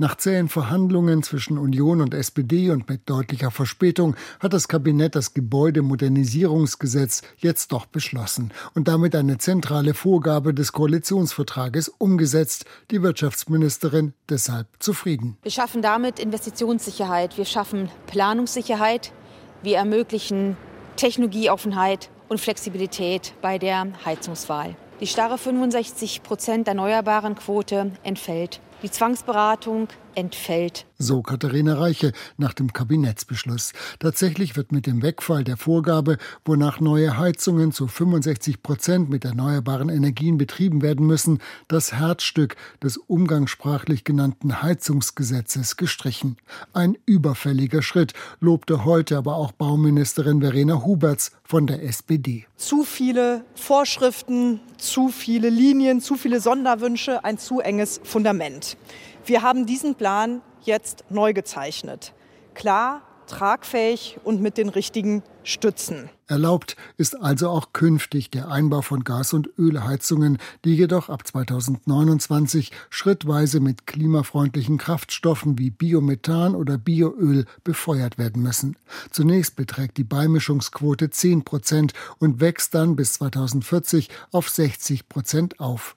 Nach zähen Verhandlungen zwischen Union und SPD und mit deutlicher Verspätung hat das Kabinett das Gebäudemodernisierungsgesetz jetzt doch beschlossen und damit eine zentrale Vorgabe des Koalitionsvertrages umgesetzt. Die Wirtschaftsministerin deshalb zufrieden. Wir schaffen damit Investitionssicherheit, wir schaffen Planungssicherheit, wir ermöglichen Technologieoffenheit und Flexibilität bei der Heizungswahl. Die starre 65% erneuerbaren Quote entfällt. Die Zwangsberatung entfällt. So Katharina Reiche nach dem Kabinettsbeschluss. Tatsächlich wird mit dem Wegfall der Vorgabe, wonach neue Heizungen zu 65% mit erneuerbaren Energien betrieben werden müssen, das Herzstück des umgangssprachlich genannten Heizungsgesetzes gestrichen. Ein überfälliger Schritt, lobte heute aber auch Bauministerin Verena Huberts von der SPD. Zu viele Vorschriften, zu viele Linien, zu viele Sonderwünsche, ein zu enges Fundament. Wir haben diesen Plan jetzt neu gezeichnet. Klar, tragfähig und mit den richtigen Stützen. Erlaubt ist also auch künftig der Einbau von Gas- und Ölheizungen, die jedoch ab 2029 schrittweise mit klimafreundlichen Kraftstoffen wie Biomethan oder Bioöl befeuert werden müssen. Zunächst beträgt die Beimischungsquote 10% und wächst dann bis 2040 auf 60% auf.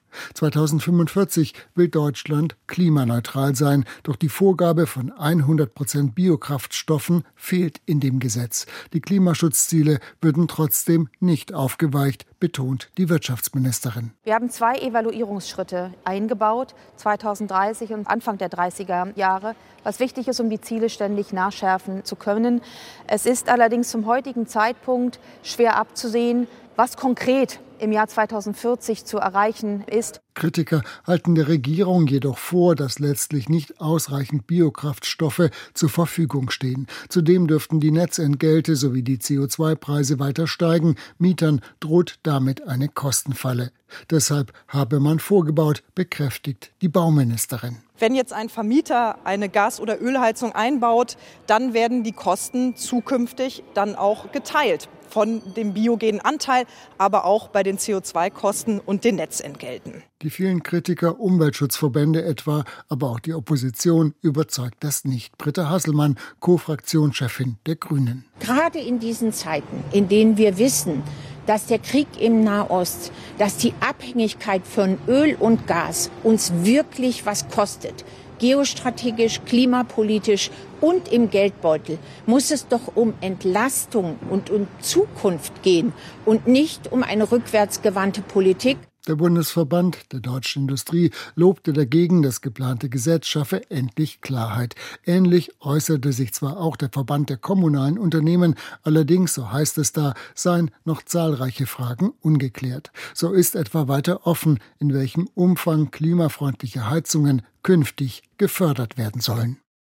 2045 will Deutschland klimaneutral sein, doch die Vorgabe von 100% Biokraftstoffen fehlt in dem Gesetz. Die Klimaschutzziele würden trotzdem nicht aufgeweicht, betont die Wirtschaftsministerin. Wir haben 2 Evaluierungsschritte eingebaut, 2030 und Anfang der 30er Jahre, was wichtig ist, um die Ziele ständig nachschärfen zu können. Es ist allerdings zum heutigen Zeitpunkt schwer abzusehen, was konkret im Jahr 2040 zu erreichen ist. Kritiker halten der Regierung jedoch vor, dass letztlich nicht ausreichend Biokraftstoffe zur Verfügung stehen. Zudem dürften die Netzentgelte sowie die CO2-Preise weiter steigen. Mietern droht damit eine Kostenfalle. Deshalb habe man vorgebaut, bekräftigt die Bauministerin. Wenn jetzt ein Vermieter eine Gas- oder Ölheizung einbaut, dann werden die Kosten zukünftig dann auch geteilt von dem biogenen Anteil, aber auch bei den CO2-Kosten und den Netzentgelten. Die vielen Kritiker, Umweltschutzverbände etwa, aber auch die Opposition überzeugt das nicht. Britta Hasselmann, Co-Fraktionschefin der Grünen. Gerade in diesen Zeiten, in denen wir wissen, dass der Krieg im Nahost, dass die Abhängigkeit von Öl und Gas uns wirklich was kostet, geostrategisch, klimapolitisch und im Geldbeutel, muss es doch um Entlastung und um Zukunft gehen und nicht um eine rückwärtsgewandte Politik. Der Bundesverband der deutschen Industrie lobte dagegen, das geplante Gesetz schaffe endlich Klarheit. Ähnlich äußerte sich zwar auch der Verband der kommunalen Unternehmen, allerdings, so heißt es da, seien noch zahlreiche Fragen ungeklärt. So ist etwa weiter offen, in welchem Umfang klimafreundliche Heizungen künftig gefördert werden sollen.